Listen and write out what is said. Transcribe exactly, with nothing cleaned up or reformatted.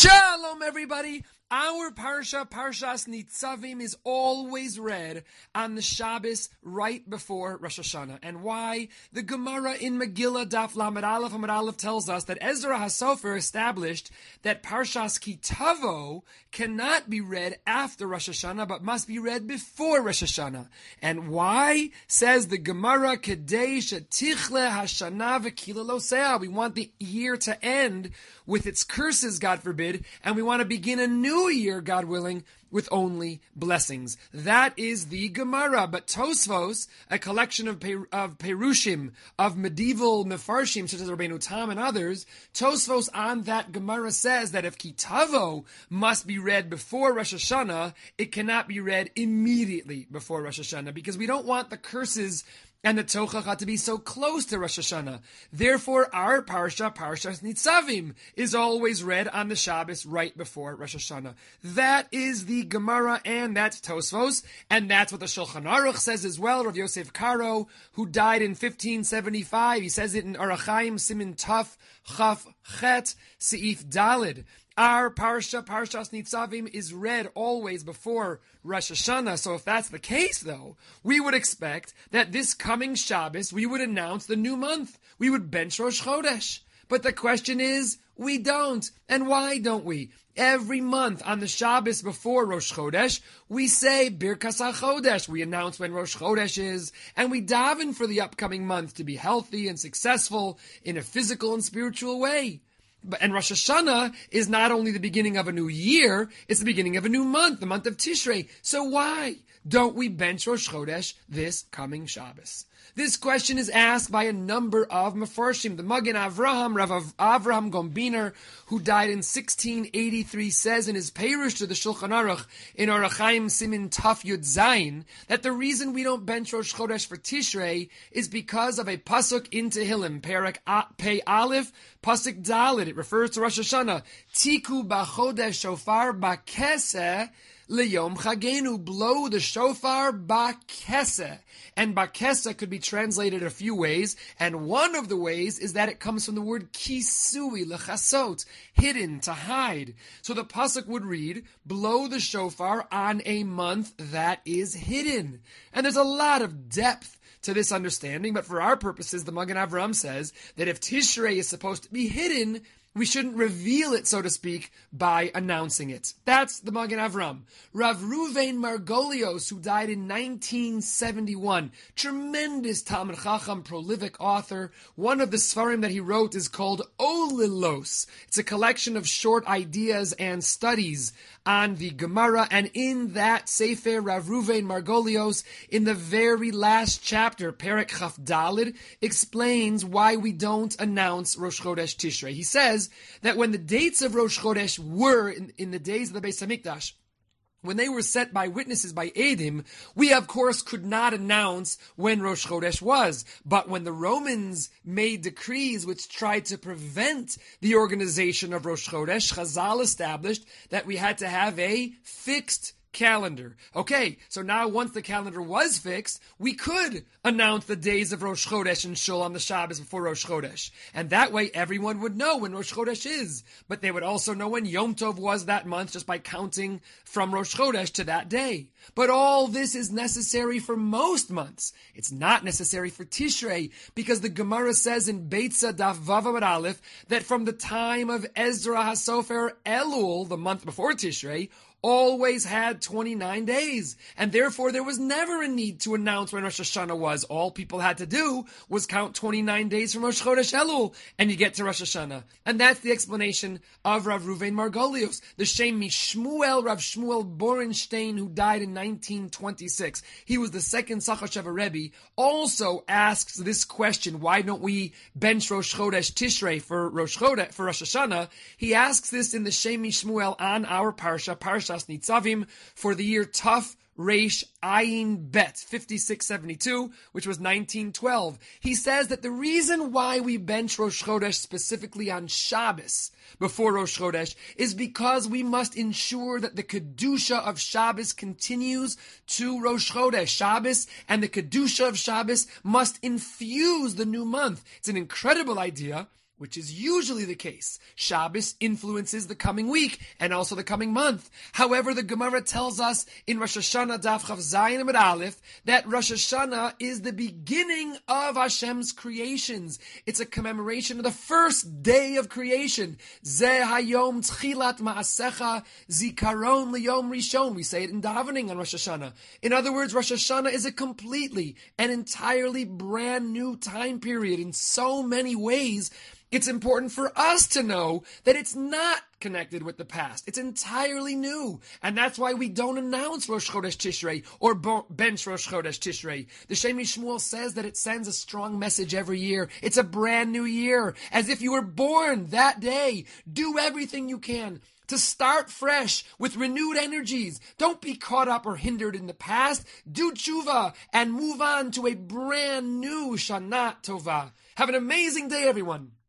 Shalom, everybody. Our Parsha, Parshas Nitzavim, is always read on the Shabbos right before Rosh Hashanah. And why? The Gemara in Megillah, Daf Lamed Aleph Amud Aleph, tells us that Ezra HaSofer established that Parshas Ki Tavo cannot be read after Rosh Hashanah, but must be read before Rosh Hashanah. And why? Says the Gemara, Kedei shetichle hashana v'kila lo seah. We want the year to end with its curses, God forbid, and we want to begin a new year, God willing, with only blessings. That is the Gemara. But Tosfos, a collection of, per, of Perushim, of medieval Mefarshim, such as Rabbeinu Tam and others, Tosfos on that Gemara says that if Ki Tavo must be read before Rosh Hashanah, it cannot be read immediately before Rosh Hashanah, because we don't want the curses and the Tochacha to be so close to Rosh Hashanah. Therefore, our Parsha, Parshas Nitzavim, is always read on the Shabbos right before Rosh Hashanah. That is the Gemara, and that's Tosfos, and that's what the Shulchan Aruch says as well. Rav Yosef Karo, who died in fifteen seventy-five, he says it in Orach Chaim, Simin Taf, Chaf, Chet, Seif Dalid. Our Parsha, Parshas Nitzavim, is read always before Rosh Hashanah. So if that's the case, though, we would expect that this coming Shabbos, we would announce the new month. We would bench Rosh Chodesh. But the question is, we don't. And why don't we? Every month on the Shabbos before Rosh Chodesh, we say Birkas HaChodesh. We announce when Rosh Chodesh is, and we daven for the upcoming month to be healthy and successful in a physical and spiritual way. And Rosh Hashanah is not only the beginning of a new year, it's the beginning of a new month, the month of Tishrei. So why don't we bench Rosh Chodesh this coming Shabbos? This question is asked by a number of Mefarshim. The Magen Avraham, Rav Avraham Gombiner, who died in sixteen eighty-three, says in his Perush to the Shulchan Aruch in Orach Chaim Simin Taf Yud Zayin that the reason we don't bench Rosh Chodesh for Tishrei is because of a pasuk in Tehillim, Perek Pei Aleph, pasuk Dalet. It refers to Rosh Hashanah. Tiku b'chodesh shofar b'keseh Leyom Chagenu, blow the shofar ba'keseh. And ba'keseh could be translated a few ways, and one of the ways is that it comes from the word kisui, lechasot, hidden, to hide. So the pasuk would read, blow the shofar on a month that is hidden. And there's a lot of depth to this understanding, but for our purposes, the Magen Avraham says that if Tishrei is supposed to be hidden, we shouldn't reveal it, so to speak, by announcing it. That's the Magen Avraham. Rav Ruvain Margolios, who died in nineteen seventy-one, tremendous Talmud Chacham, prolific author. One of the Sfarim that he wrote is called Olilos. It's a collection of short ideas and studies on the Gemara, and in that Sefer, Rav Ruvain Margolios, in the very last chapter, Perek Chaf Dalid, explains why we don't announce Rosh Chodesh Tishrei. He says that when the dates of Rosh Chodesh were in, in the days of the Beis Hamikdash, when they were set by witnesses, by Edim, we of course could not announce when Rosh Chodesh was. But when the Romans made decrees which tried to prevent the organization of Rosh Chodesh, Chazal established that we had to have a fixed calendar. Okay, so now once the calendar was fixed, we could announce the days of Rosh Chodesh and Shul on the Shabbos before Rosh Chodesh. And that way everyone would know when Rosh Chodesh is. But they would also know when Yom Tov was that month just by counting from Rosh Chodesh to that day. But all this is necessary for most months. It's not necessary for Tishrei, because the Gemara says in Beitza Daf Vav Amud Aleph that from the time of Ezra HaSofer, Elul, the month before Tishrei, always had twenty-nine days. And therefore there was never a need to announce when Rosh Hashanah was. All people had to do was count twenty-nine days from Rosh Chodesh Elul, and you get to Rosh Hashanah. And that's the explanation of Rav Ruvain Margolios. The Shem Mishmuel, Rav Shmuel Borenstein, who died in nineteen twenty-six. He was the second Sachasheva Rebbe, also asks this question, why don't we bench Rosh Chodesh Tishrei for Rosh Chodesh, for Rosh Hashanah? He asks this in the Shem Mishmuel on our Parsha, Parsha Nitzavim, for the year Tuf Reish Ayin Bet, fifty-six seventy-two, which was nineteen twelve. He says that the reason why we bench Rosh Chodesh specifically on Shabbos before Rosh Chodesh is because we must ensure that the Kedusha of Shabbos continues to Rosh Chodesh. Shabbos and the Kedusha of Shabbos must infuse the new month. It's an incredible idea. which is usually the case. Shabbos influences the coming week and also the coming month. However, the Gemara tells us in Rosh Hashanah Daf Chav Zayin Amud Aleph that Rosh Hashanah is the beginning of Hashem's creations. It's a commemoration of the first day of creation. Zeh Hayom Tchilat Ma'asecha Zikaron Liyom Rishon. We say it in davening on Rosh Hashanah. In other words, Rosh Hashanah is a completely and entirely brand new time period in so many ways. It's important for us to know that it's not connected with the past. It's entirely new. And that's why we don't announce Rosh Chodesh Tishrei or bench Rosh Chodesh Tishrei. The Shem Shmuel says that it sends a strong message every year. It's a brand new year, as if you were born that day. Do everything you can to start fresh with renewed energies. Don't be caught up or hindered in the past. Do tshuva and move on to a brand new Shana Tova. Have an amazing day, everyone.